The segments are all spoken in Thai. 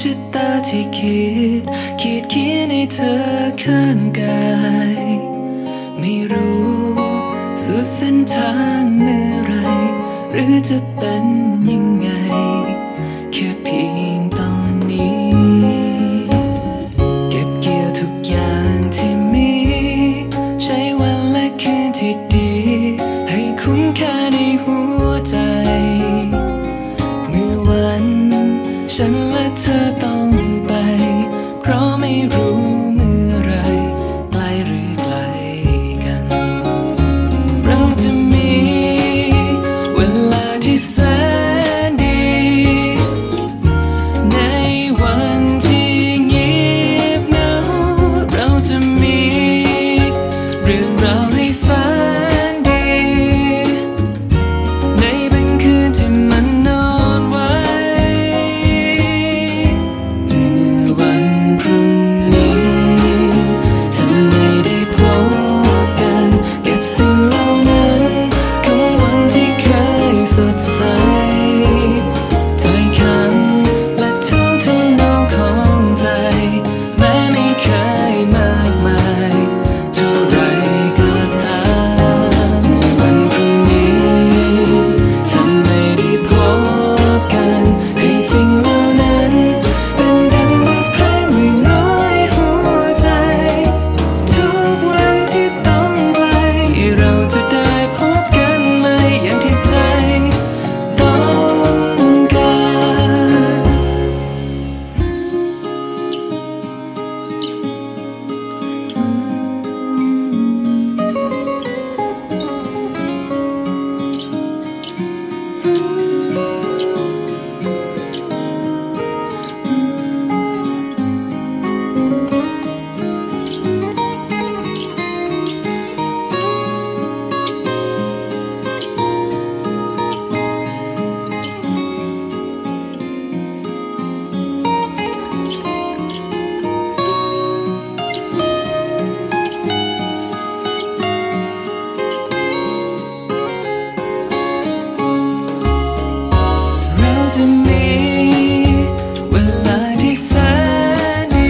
ชะตาที่ขีดเขียนให้เธอข้างกายไม่รู้สุดเส้นทางเมื่อไรหรือจะเป็นยังไงแค่เพียงตอนนี้เก็บเกี่ยวทุกอย่างที่มีใช้วันและคืนที่ดีให้คุ้มค่าในหัวใจเมื่อวันฉันและเธอต้องไปเพราะไม่รู้เมื่อไรใกล้หรือไกลกันเราจะมีเวลาที่แสนดีในวันที่เงียบเหงาเราจะมีเรื่องราวให้ฝันดีในบางคืนที่มันนอนไว้เมื่อวันพรุ่งนี้ถ้าไม่ได้พบกันเก็บสิ่งเหล่านั้นของวันที่เคยสดใสถ้อยคำและทุกทำนองของใจแม้ไม่เคยมากมายเท่าไรก็ตามในวันพรุ่งนี้ถ้าไม่ได้พบกันให้สิ่งเหล่านั้นเป็นดังบทเพลงน้อยหัวใจทุกวันที่ต้องไกลเราจะได้พบกันไหมอย่างที่ใจต้องการเราจะมีเวลาที่แสนดี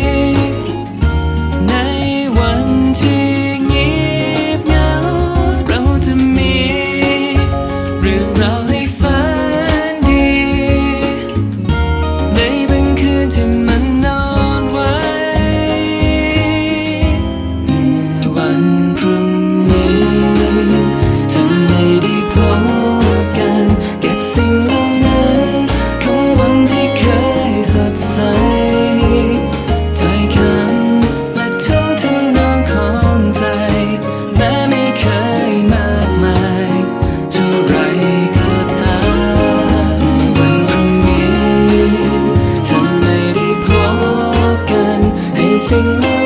ในวันที่เงียบเหงาเราจะมีเรื่องราวให้ฝันดีในบางคืนที่มันนอนไว้เมื่อวันพรุ่งนี้ฉันไม่ได้พบกันเก็บสิ่งเหล่านั้นของวันที่เคยสดใสถ้อยคำและทุกทำนองของใจแม้ไม่เคยมากมายเท่าไรก็ตามวันพรุ่งนี้ถ้าไม่ได้พบกันให้สิ่ง